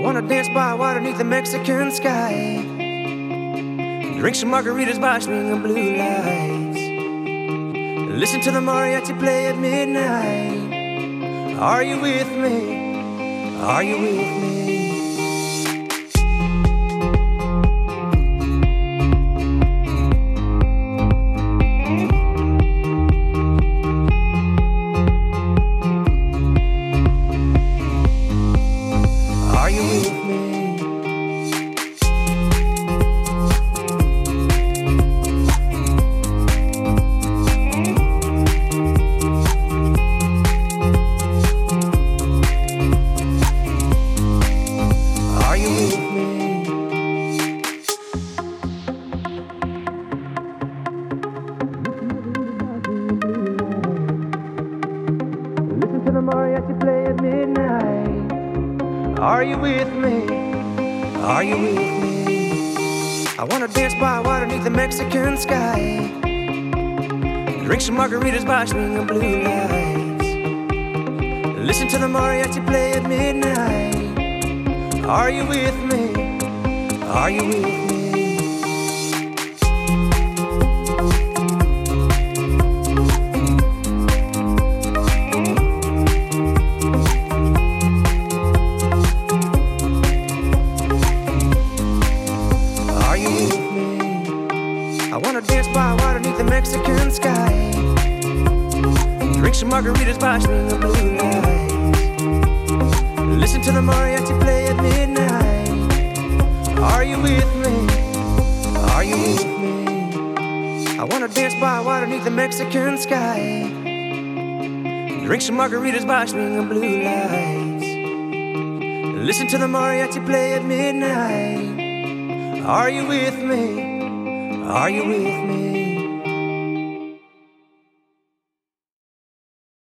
wanna dance by water beneath the Mexican sky. Drink some margaritas by swinging blue lights. Listen to the mariachi play at midnight. Are you with me? Are you with me? Are you with me? Are you with me? Listen to the mariachi play at midnight. Are you with me? Are you with me? I wanna dance by water beneath the Mexican sky. Drink some margaritas by swinging blue lights. Listen to the mariachi play at midnight. Are you with me? Are you with me? Are you with me? I wanna dance by water beneath the Mexican sky. Drink some margaritas by swinging blue lights. Listen to the mariachi play at midnight. Are you with me? Are you with me? I wanna dance by water beneath the Mexican sky. Drink some margaritas by swinging blue lights. Listen to the mariachi play at midnight. Are you with me? Are you with me?